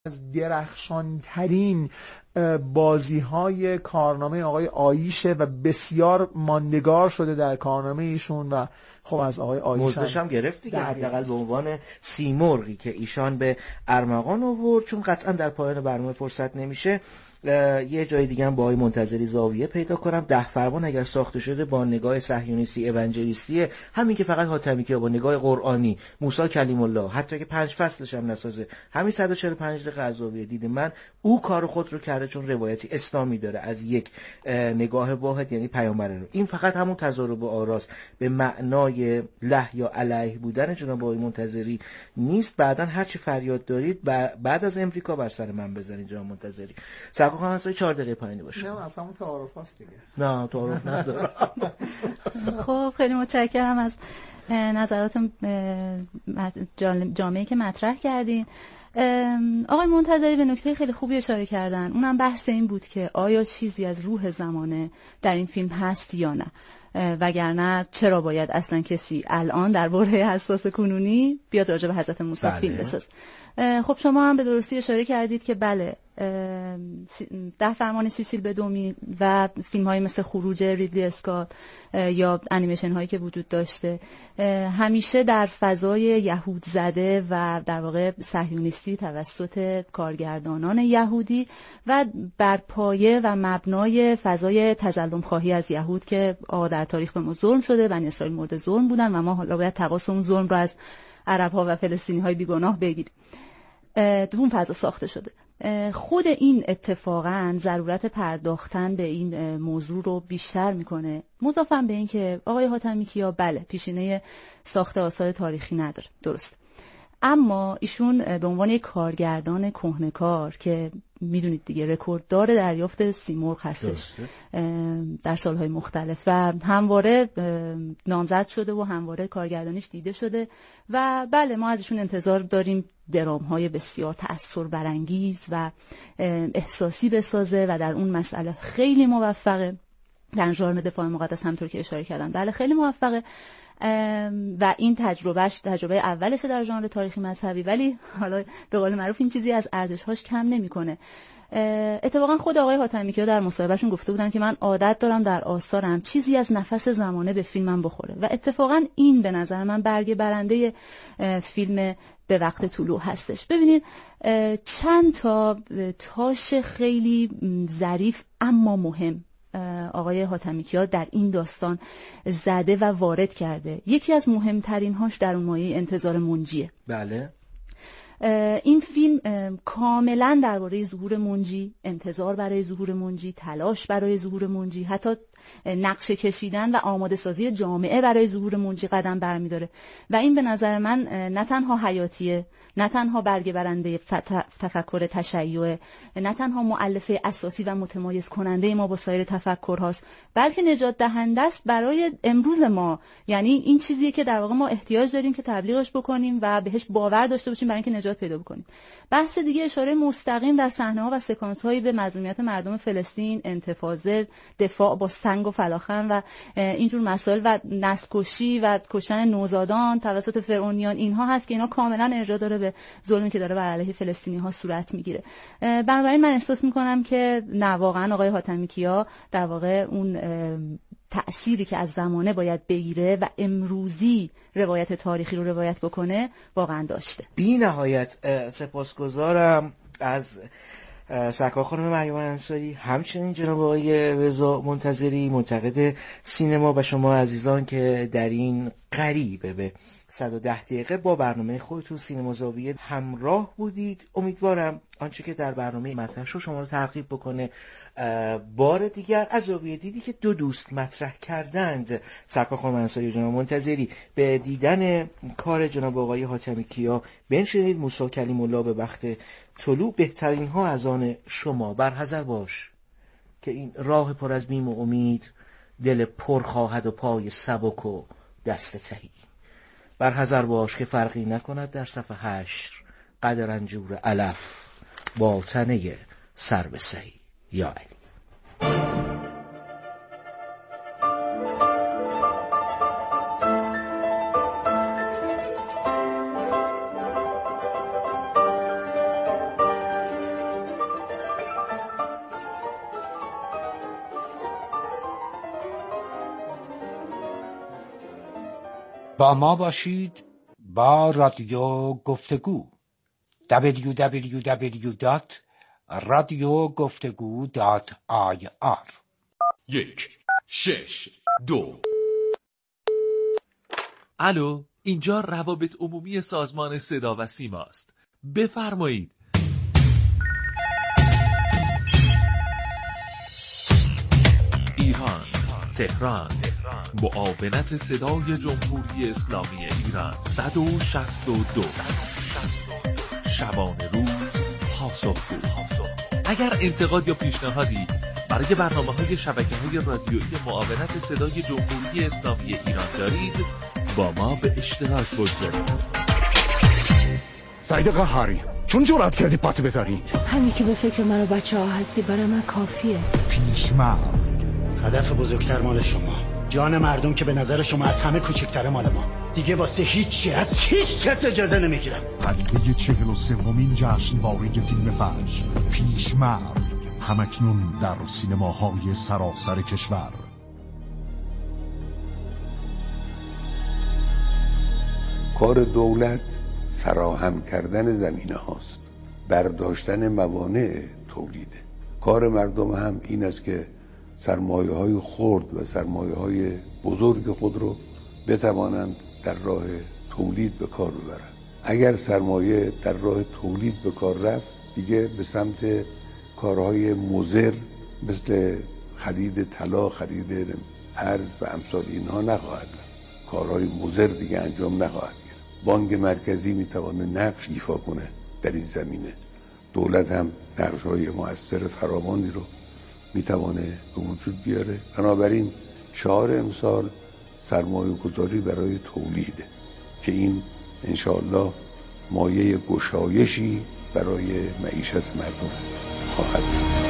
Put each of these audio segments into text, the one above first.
از درخشانترین بازی‌های کارنامه آقای آییشه و بسیار ماندگار شده در کارنامه ایشون و خب از آقای آییش موضوعش هم گرفت دیگه، حداقل به عنوان سیمرغی که ایشان به ارمغان آورد. چون قطعا در پایان برنامه فرصت نمیشه یه جای دیگه هم با آقای منتظری زاویه پیدا کنم. 10 فرمان اگر ساخته شده با نگاه صهیونیستی اونجلیستی، همین که فقط حاتمی‌کیا با نگاه قرآنی، موسی کلیم الله، حتی که 5 فصلش هم نسازه، همین 145 دقیقه از زاویه دید من او کار خود رو کرده، چون روایتی اسلامی داره از یک نگاه واحد، یعنی پیامبر رو. این فقط همون تضارب آراست، به معنای له یا علیه بودن جناب آقای منتظری نیست. بعدن هر چی فریاد دارید بعد از امریکا بر سر من بزنید جناب منتظری. خواهم از 4 دقیقه پایینی باشه. نه اصلا اون تعارف هست دیگه. نه تعارف ندارم. خب خیلی متشکرم از نظرات جامعی که مطرح کردین. آقای منتظری به نکته خیلی خوبی اشاره کردن. اونم بحث این بود که آیا چیزی از روح زمانه در این فیلم هست یا نه، وگرنه چرا باید اصلا کسی الان در بره حساس کنونی بیاد راجع به حضرت موسی فیلم بساز. خب شما هم به درستی اشاره کردید که بله 10 فرمان سیسیل بدومی و فیلم های مثل خروج ریدلی اسکات یا انیمیشن هایی که وجود داشته همیشه در فضای یهود زده و در واقع صهیونیستی توسط کارگردانان یهودی و بر پایه و مبنای فضای تظلم خواهی از یهود که در تاریخ به ما ظلم شده، بنی اسرائیل مورد ظلم بودن و ما حالا باید تقاص اون ظلم رو از عرب ها و فلسطینی های بیگناه بگیریم. تو اون فضا ساخته شده. خود این اتفاقا ضرورت پرداختن به این موضوع رو بیشتر میکنه، مضافاً به این که آقای حاتمی‌کیا بله پیشینه ساخت آثار تاریخی نداره، درست، اما ایشون به عنوان یک کارگردان کهنه‌کار که میدونید دیگه رکورددار دریافت سیمرغ هستش در سالهای مختلف و همواره نامزد شده و همواره کارگردانیش دیده شده و بله ما از ایشون انتظار داریم درام‌های بسیار تأثیر برانگیز و احساسی بسازه و در اون مسئله خیلی موفقه. در ژانر دفاع مقدس همونطور که اشاره کردم بله خیلی موفقه و این تجربه اولشه در ژانر تاریخی مذهبی، ولی حالا به قول معروف این چیزی از ارزش‌هاش کم نمی‌کنه. اتفاقا خود آقای حاتمی‌کیا در مصاحبهشون گفته بودن که من عادت دارم در آثارم چیزی از نفس زمانه به فیلمم بخوره و اتفاقا این به نظر من برگ برنده فیلم به وقت طلوع هستش. ببینید چند تا تاش خیلی ظریف اما مهم آقای حاتمی‌کیا در این داستان زده و وارد کرده. یکی از مهمترین هاش در اون مایه انتظار منجیه. بله این فیلم کاملا درباره ظهور منجی، انتظار برای ظهور منجی، تلاش برای ظهور منجی، حتی نقشه کشیدن و آماده سازی جامعه برای ظهور منجی قدم برمی‌داره و این به نظر من نه تنها حیاتیه، نه تنها برگ برنده تفکر تشیع، نه تنها مؤلفه اساسی و متمایز کننده ما با سایر تفکرهاست، بلکه نجات دهنده است برای امروز ما. یعنی این چیزیه که در واقع ما احتیاج داریم که تبلیغش بکنیم و بهش باور داشته باشیم برای اینکه نجات پیدا بکنیم. بحث دیگه اشاره مستقیم در صحنه‌ها و سکانس‌هایی به مظلومیت مردم فلسطین، انتفاضه، دفاع با سنگ و فلاخن و اینجور مسائل و نسل کشی و کشتن نوزادان توسط فرعونیان، اینها هست که اینا کاملا ارجاع داره به ظلمی که داره بر علیه فلسطینی‌ها صورت میگیره. بنابراین من احساس میکنم که نه واقعا آقای حاتمی‌کیا در واقع اون تأثیری که از زمانه باید بگیره و امروزی روایت تاریخی رو روایت بکنه واقعا داشته. بی نهایت سپاسگزارم از سرکار خانم مریم انصاری، همچنین جناب آقای رضا منتظری منتقد سینما و شما عزیزان که در این قریب به 110 دقیقه با برنامه خودتون سینما زاویه همراه بودید. امیدوارم آنچه که در برنامه مطرح شد شما رو ترغیب بکنه بار دیگر از زاویه دیدی که دو دوست مطرح کردند، سرکار خانم انصاری و جناب منتظری، به دیدن کار جناب آقای حاتمی‌کیا بنشینید. موسی کلیم الله به وقت طلوع، بهترین ها از آن شما. برحذر باش که این راه پر از بیم و امید، دل پر خواهد و پای سبک و دست تهی. برحذر باش که فرقی نکند در صف حشر قد رنجور علف با تنه سر به سهی. یا علی. با ما باشید با رادیو گفتگو www.radiogoftegu.ir 162. الو، اینجا روابط عمومی سازمان صدا و سیما است. بفرمایید. ایران، تهران، معاونت صدای جمهوری اسلامی ایران 162. شبانه روز پاسخگو. اگر انتقاد یا پیشنهادی برای برنامه‌های شبکه‌های رادیویی معاونت صدای جمهوری اسلامی ایران دارید، با ما به اشتراک بگذارید. سعید قهاری، چون جرأت کردی پات بذاری؟ همین که به فکر من و بچه‌ها هستی برای من کافیه. پیشمرد، هدف بزرگتر مال شما، جان مردم که به نظر شما از همه کوچکتره مال ما. دیگه واسه هیچی از هیچ کس اجازه نمیگیرم. پدیده 43مین جشنواره فیلم فجر، پیشمرد، همکنون در سینماهای سراسر کشور. کار دولت فراهم کردن زمینه هاست، برداشتن موانع تولیده. کار مردم هم این است که سرمایه های خرد و سرمایه های بزرگ خود رو بتوانند در راه تولید به کار ببرند. اگر سرمایه در راه تولید به کار رفت، دیگه به سمت کارهای مضر مثل خرید طلا، خرید ارز و امثال اینها نخواهد رفت. کارهای مضر دیگه انجام نخواهد گرفت. بانک مرکزی میتونه نقش ایفا کنه در این زمینه. دولت هم نقش‌های مؤثر فراوانی رو میتونه به وجود بیاره. بنابراین شعار امسال سرمایه گذاری برای تولیده که این انشاءالله مایه گشایشی برای معیشت مردم خواهد شد.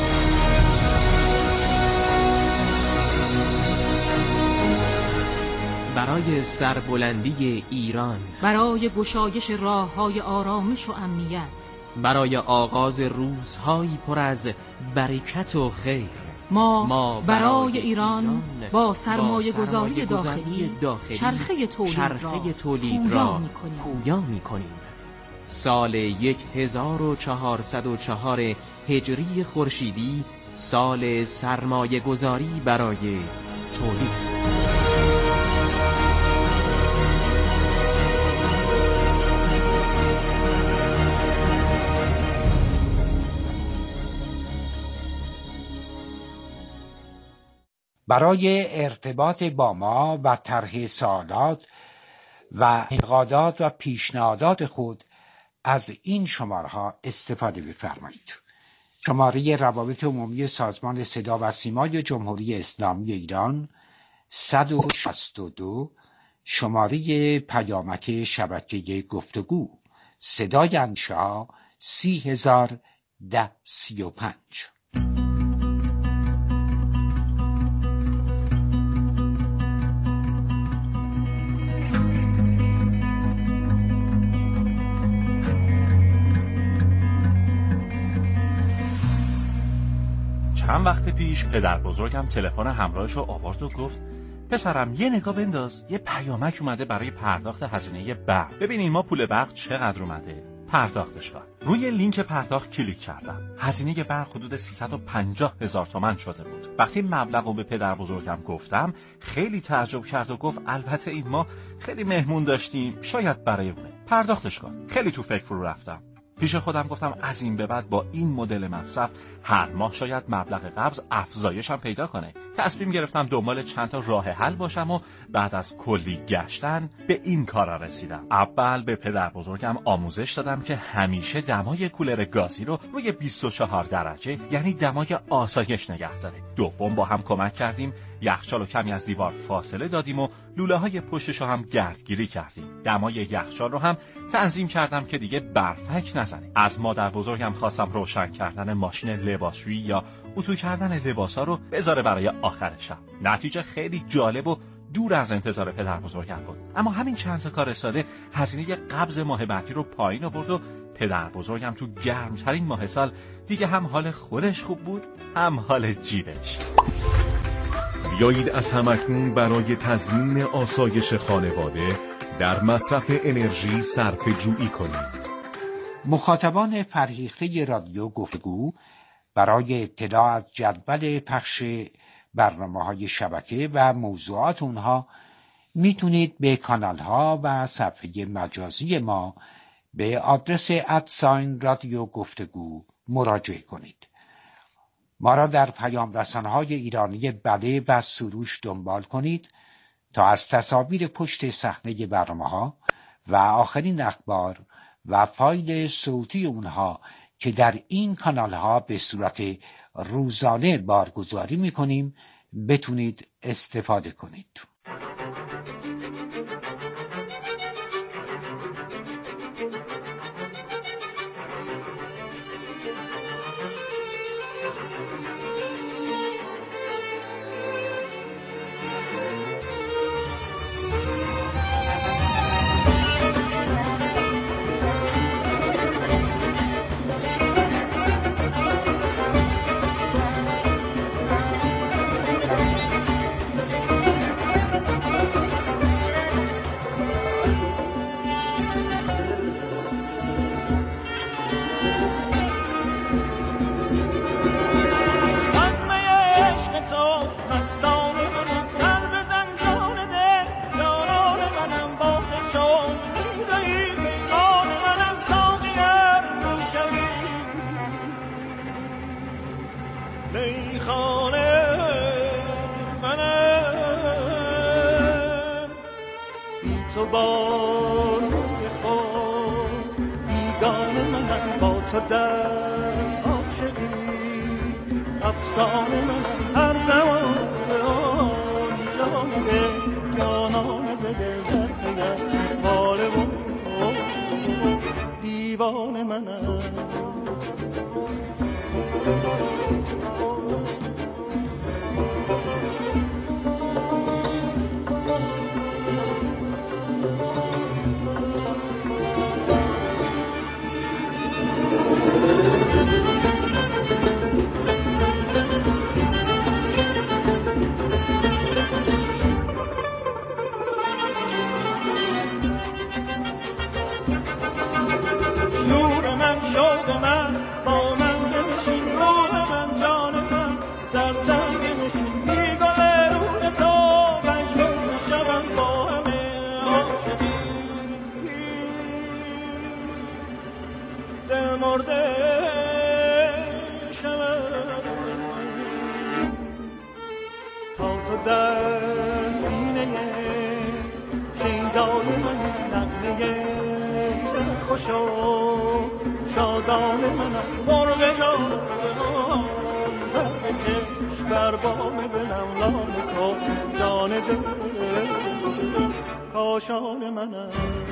برای سربلندی ایران، برای گشایش راه‌های آرامش و امنیت، برای آغاز روزهایی پر از برکت و خیر، ما برای ایران با سرمایه گذاری داخلی چرخه تولید را پویا می‌کنیم. سال 1404 هجری خورشیدی، سال سرمایه گذاری برای تولید. برای ارتباط با ما و طرح سوالات و انتقادات و پیشنهادات خود از این شماره‌ها استفاده بفرمایید. شماره روابط عمومی سازمان صدا و سیمای جمهوری اسلامی ایران 162، شماره پیامک شبکه گفتگو صدای انشا 301035. چند وقت پیش پدر بزرگم تلفن همراهش رو آورد و گفت پسرم یه نگاه بنداز، یه پیامک اومده برای پرداخت هزینه برق. ببینین ما پول برق چقدر اومده، پرداختش کن. روی لینک پرداخت کلیک کردم. هزینه برق حدود 350,000 تومان شده بود. وقتی مبلغ رو به پدر بزرگم گفتم خیلی تعجب کرد و گفت البته این ما خیلی مهمون داشتیم، شاید برای اونه. پرداختش کن. خیلی تو فکر فرو رفتم. پیش خودم گفتم از این به بعد با این مدل مصرف هر ماه شاید مبلغ قبض افزایش هم پیدا کنه. تصمیم گرفتم دنبال چند تا راه حل باشم و بعد از کلی گشتن به این کارا رسیدم. اول به پدر بزرگم آموزش دادم که همیشه دمای کولر گازی رو روی 24 درجه یعنی دمای آسایش نگه داره. دوم با هم کمک کردیم یخچال رو کمی از دیوار فاصله دادیم و لوله های پشتش رو هم گردگیری کردیم. دمای یخچال رو هم تنظیم کردم که دیگه برفک نزنه. از مادر بزرگم خواستم روشن کردن ماشین لباسشویی یا اتو کردن لباسا رو بذاره برای آخر شب. نتیجه خیلی جالب و دور از انتظار پدر بزرگم بود. اما همین چند تا کار ساده هزینه قبض ماه بعدی رو پایین آورد و پدر بزرگم تو گرمترین ماه سال دیگه هم حال خودش خوب بود هم حال جیبش. بیایید از همکنون برای تضمین آسایش خانواده در مصرف انرژی صرفه جویی کنید. مخاطبان فرهیخته رادیو گفتگو برای اطلاع از جدول پخش برنامه‌های شبکه و موضوعات اونها میتونید به کانال‌ها و صفحه مجازی ما به آدرس @رادیو گفتگو مراجعه کنید. ما را در پیام رسانه‌های ایرانی بله و سروش دنبال کنید تا از تصاویر پشت صحنه برنامه‌ها و آخرین اخبار و فایل صوتی اونها که در این کانال‌ها به صورت روزانه بارگذاری می‌کنیم بتونید استفاده کنید. تو با روی خود بیگانه منم، با تو در عاشقی افسانه منم، هر زمان جان دل جانان ز دل در پیم حال و دیوانه منم. در سینه شیدای من نغمه زن خوش و شادان منم، مرغ جان در بکش بر بام دلم لاله کن، جان دل کاشان منم.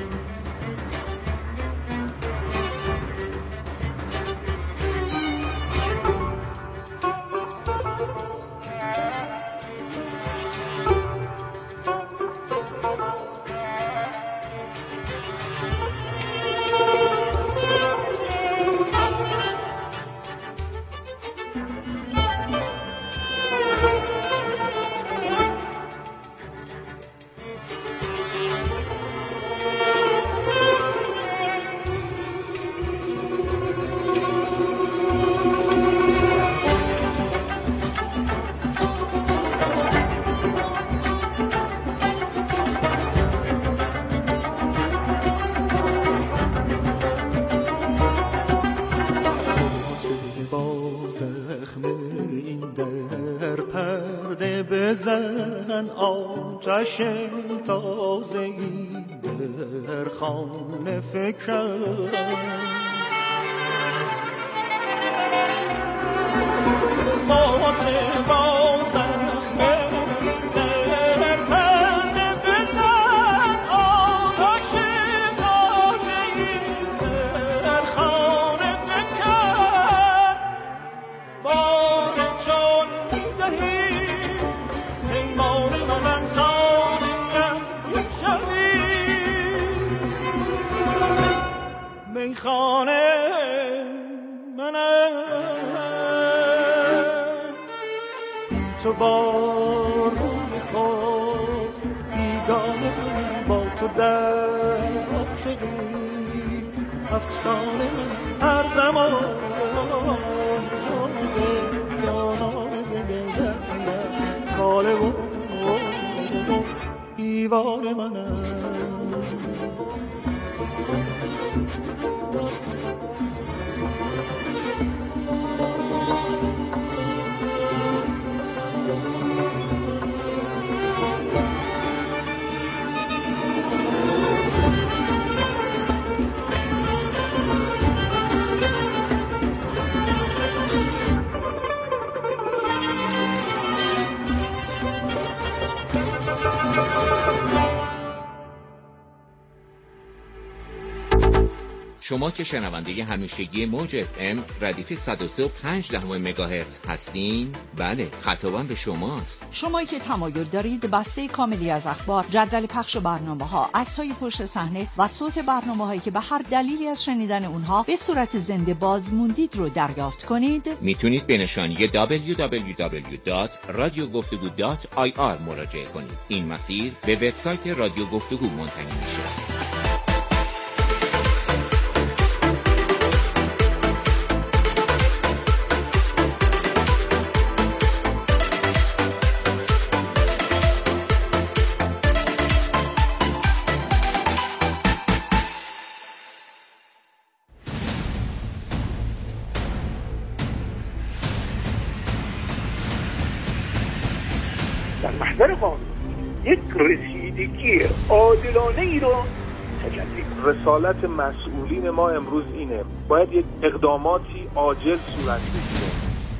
بزن آتش تازه‌ای در خانه فکرم، خانه منم، تو با روی خود بیگانه با تو در افسانه من هر زمان جانان زنده کاله و دیوان منم. شما که شنونده همیشگی موج FM ردیف 103.5 مگاهرتز هستین، بله خطابم به شماست. شمایی که تمایل دارید بسته کاملی از اخبار، جدول پخش برنامه‌ها، عکس‌های پشت صحنه و صوت برنامه‌هایی که به هر دلیلی از شنیدن اونها به صورت زنده باز موندید رو دریافت کنید، میتونید به نشانی www.radiogoftegu.ir مراجعه کنید. این مسیر به وبسایت رادیو گفتگو منتهی میشه. محضر قانون یک رسیدگی عادلانه ای رو تجلی. رسالت مسئولین ما امروز اینه، باید یک اقداماتی عاجل صورت بگیره.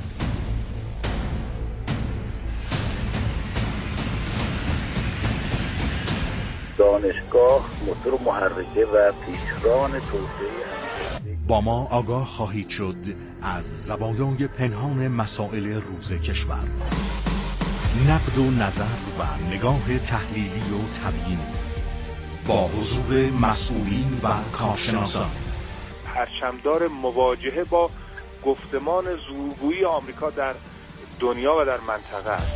دانشگاه موتور محرکه و پیشران توسعه. با ما آگاه خواهید شد از زوایای پنهان مسائل روز کشور، نقد و نظر و نگاه تحلیلی و تبیینی با حضور مسئولین و کارشناسان. پرچمدار مواجهه با گفتمان زورگویی آمریکا در دنیا و در منطقه است.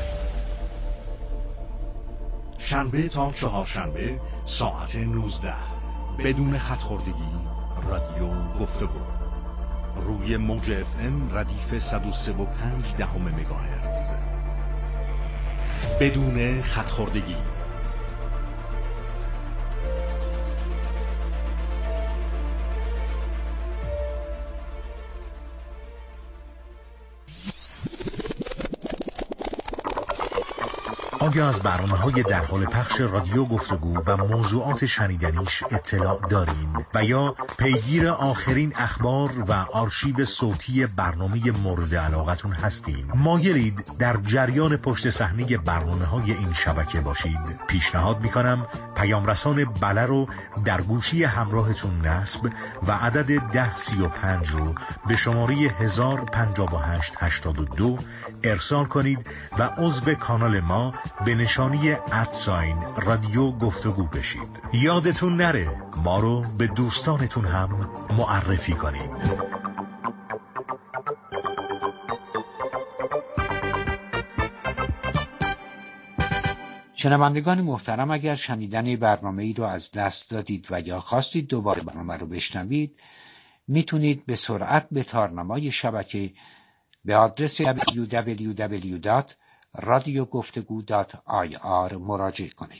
شنبه تا چهارشنبه ساعت 19 بدون خط‌خوردگی رادیو گفتگو روی موج FM ردیف 103.5 مگاهرتز بدون خط‌خوردگی. آیا از برنامه‌های در حال پخش رادیو گفتگو و موضوعات شنیدنیش اطلاع دارین و یا پیگیر آخرین اخبار و آرشیو صوتی برنامه مورد علاقتون هستین؟ مایلید در جریان پشت صحنه برنامه‌های این شبکه باشید؟ پیشنهاد می‌کنم پیام رسان بله رو در گوشی همراهتون نصب و عدد 1035 رو به شماره 105882 ارسال کنید و عضو کانال ما به نشانی رادیو گفتگو بشید. یادتون نره ما رو به دوستانتون هم معرفی کنید. شنوندگان محترم، اگر شنیدن برنامه ای رو از دست دادید و یا خواستید دوباره برنامه رو بشنوید، میتونید به سرعت به تارنمای شبکه به آدرس www.radiogoftegu.ir مراجعه کنید.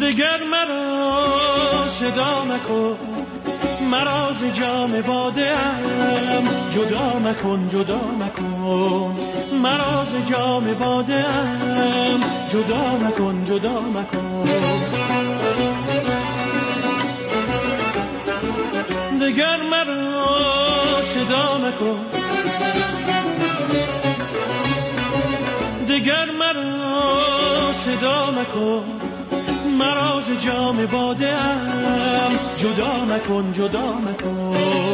دگر مرا صدا مکن، مرا ز جام باده ام جدا مکن، جدا مکن، مرا ز جام باده ام جدا مکن، جدا مکن. دگر مرا صدا مکن، دگر مرا صدا مکن، مرا ز جام باده ام جدا مکن، جدا مکن.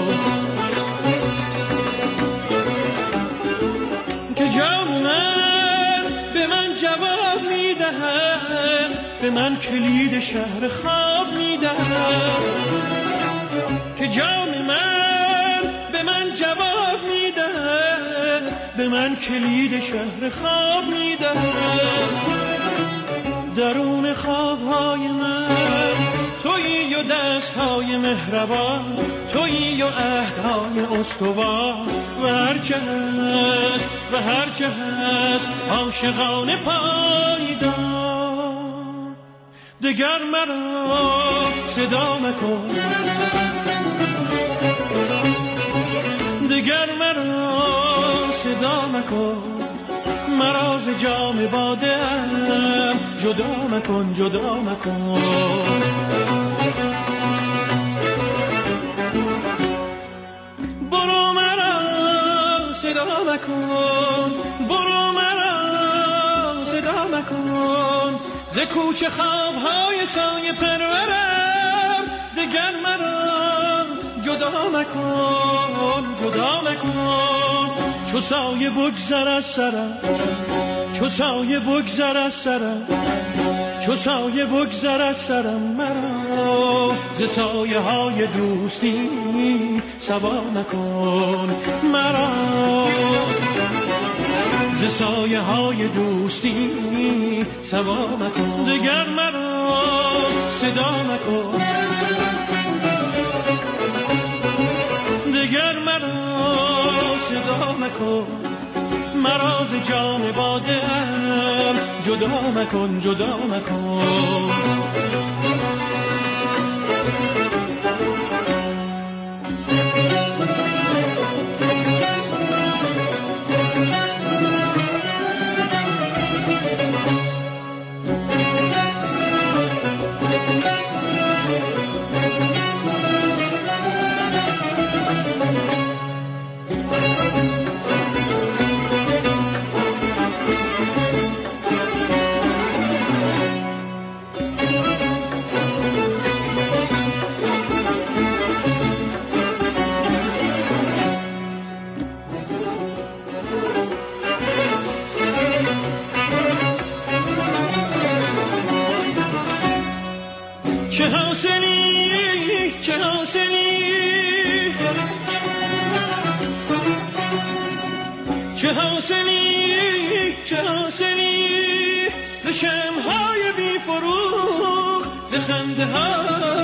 که جام من به من جواب میدهد، به من کلید شهر خواب میدهد. که جام من به من جواب میدهد، به من کلید شهر خواب میدهد. درون خوابهای من تویی و دستهای مهربان، تویی و عهدهای استوار، و هرچه هست و هرچه هست عاشقانه پایدار. دگر مرا صدا مکن، دگر مرا صدا مکن، مرا ز جام باده ام جدا مکن، جدا مکن. برو مرا صدا مکن، برو مرا صدا مکن، ز کوچه خوابهای سایه پرورم. دگر مرا جدا مکن، جدا مکن. چو سایه بگذر از سرم، چو سایه بگذر از سرم، چو سایه بگذر از سرم، مرا ز سایه های دوستی سوا مکن، مرا ز سایه های دوستی سوا مکن. دگر مرا صدا مکن، دگر مرا صدا مکن، مرا ز جام باده ام جدا مکن، جدا مکن. چه حاصلی، چه حاصلی، چه حاصلی، چه حاصلی، ز شمع‌های بی فروغ، ز خنده ها،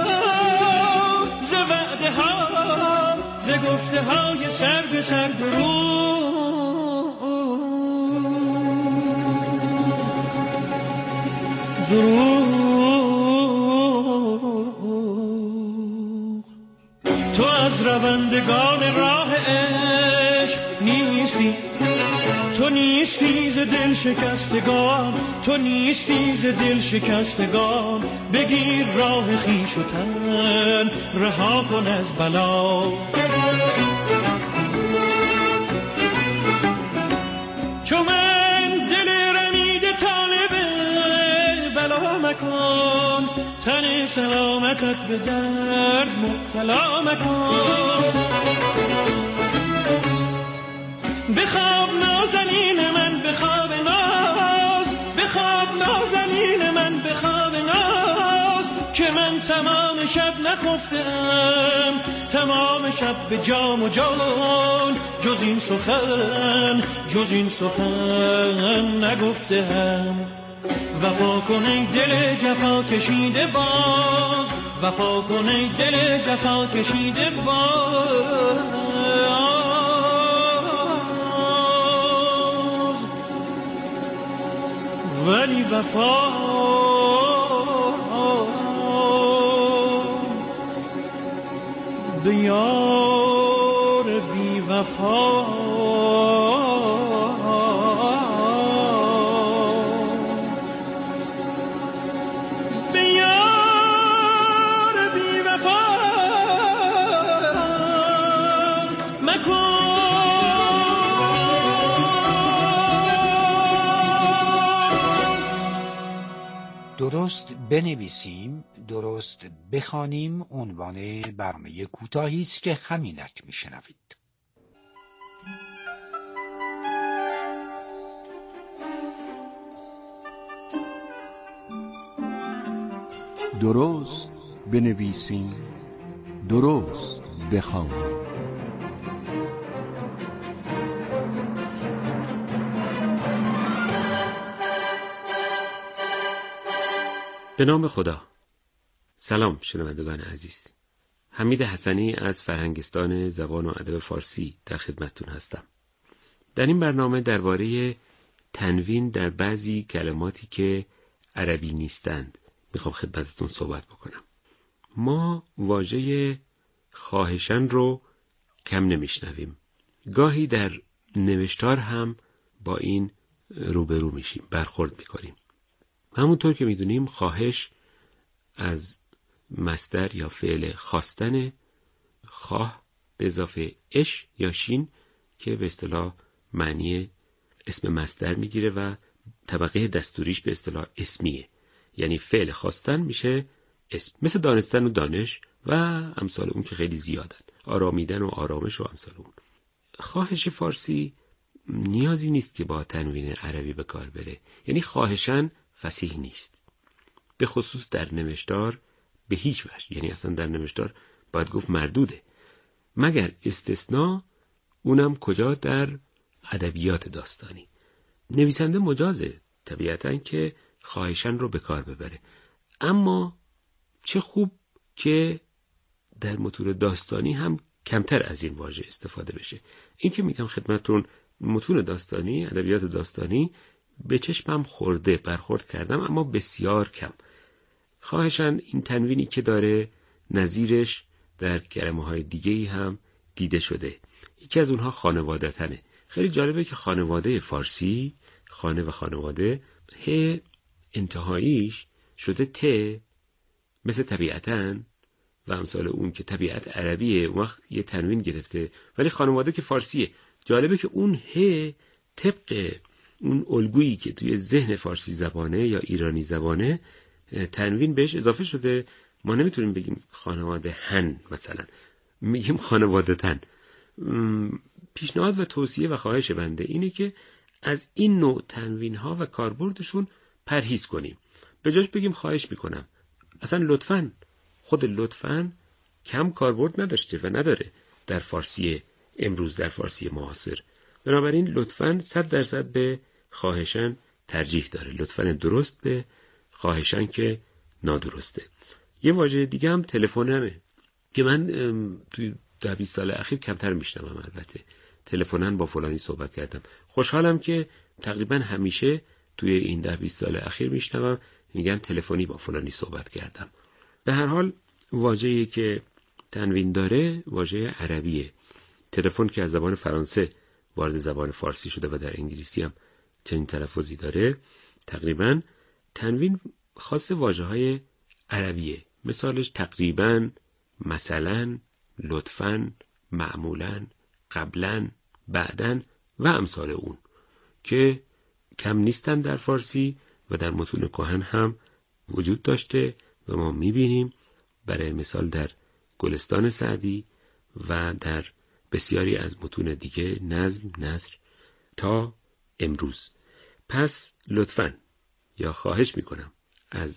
ز وعده ها، ز گفته های سر به سر دروغ. تو از روندگان راه عشق نیستی، تو نیستی ز دل شکستگان، تو نیستی ز دل شکستگان. بگیر راه خویش و تن رها کن از بلا. چو من دل رمیده طالب بلا مکن، تن سلامتت به درد مبتلا مکن. بخواب نازنین من، بخواب ناز، بخواب نازنین من، بخواب ناز، که من تمام شب نخفتم، تمام شب به جام و جان، جز این سخن، جز این سخن نگفتم. وفا کن ای دل جفا کشیده باز، وفا کن ای دل جفا کشیده باز. ولی وفا به یار بی وفا به یار بی وفا مکن. درست بنویسیم، درست بخوانیم عنوان برنامه کوتاهی است که همینک میشنوید. درست بنویسیم، درست بخوانیم. به نام خدا. سلام شنوندگان عزیز. حمید حسنی از فرهنگستان زبان و ادب فارسی در خدمتتون هستم. در این برنامه درباره تنوین در بعضی کلماتی که عربی نیستند میخوام خدمتتون صحبت بکنم. ما واژه خواهشاً رو کم نمیشنویم. گاهی در نوشتار هم با این روبرو میشیم، برخورد میکنیم. همونطور که میدونیم خواهش از مصدر یا فعل خواستن، خواه به اضافه اش یا شین که به اصطلاح معنی اسم مصدر میگیره و طبقه دستوریش به اصطلاح اسمیه. یعنی فعل خواستن میشه اسم، مثل دانستن و دانش و امثال اون که خیلی زیادن، آرامیدن و آرامش و امثال اون. خواهش فارسی نیازی نیست که با تنوین عربی به کار بره، یعنی خواهشاً فصیح نیست، به خصوص در نوشتار به هیچ وجه. یعنی اصلا در نوشتار باید گفت مردوده، مگر استثناء، اونم کجا؟ در ادبیات داستانی. نویسنده مجازه طبیعتاً که خواهشاً رو به کار ببره، اما چه خوب که در متون داستانی هم کمتر از این واژه استفاده بشه. این که میگم خدمتتون متون داستانی، ادبیات داستانی به چشمم خورده، برخورد کردم، اما بسیار کم. خواهشاً این تنوینی که داره نظیرش در کلمه‌های دیگه‌ای هم دیده شده. یکی از اونها خانواده‌تنه. خیلی جالبه که خانواده فارسی، خانه و خانواده، ه انتهاییش شده ت، مثل طبیعتاً و امثال اون که طبیعت عربیه، اون وقت یه تنوین گرفته، ولی خانواده که فارسیه. جالبه که اون ه طبق اون الگویی که توی ذهن فارسی زبانه یا ایرانی زبانه تنوین بهش اضافه شده. ما نمیتونیم بگیم خانواده هن، مثلا میگیم خانواده تن. پیشنهاد و توصیه و خواهش بنده اینه که از این نوع تنوین ها و کاربردشون پرهیز کنیم. به جاش بگیم خواهش میکنم. اصلا لطفاً، خود لطفاً کم کاربرد نداشته و نداره در فارسی امروز، در فارسی معاصر. بنابراین لطفاً 100% به خواهشاً ترجیح داره. لطفاً درست به خواهشاً که نادرسته. یه واژه دیگه هم تلفننه که من توی 10-20 سال اخیر کمتر میشنوم. البته تلفنن با فلانی صحبت کردم. خوشحالم که تقریباً همیشه توی این 10-20 سال اخیر میشنوم میگن تلفنی با فلانی صحبت کردم. به هر حال واژه‌ای که تنوین داره واژه عربیه. تلفن که از زبان فرانسه وارد زبان فارسی شده و در انگلیسی هم چنین تلفظی داره. تقریباً تنوین خاص واژه‌های عربیه. مثالش تقریباً، مثلاً، لطفاً، معمولاً، قبلاً، بعداً و امثال اون که کم نیستن در فارسی و در متون کهن هم وجود داشته و ما می‌بینیم. برای مثال در گلستان سعدی و در بسیاری از متون دیگه، نظم، نثر تا امروز. پس لطفاً یا خواهش میکنم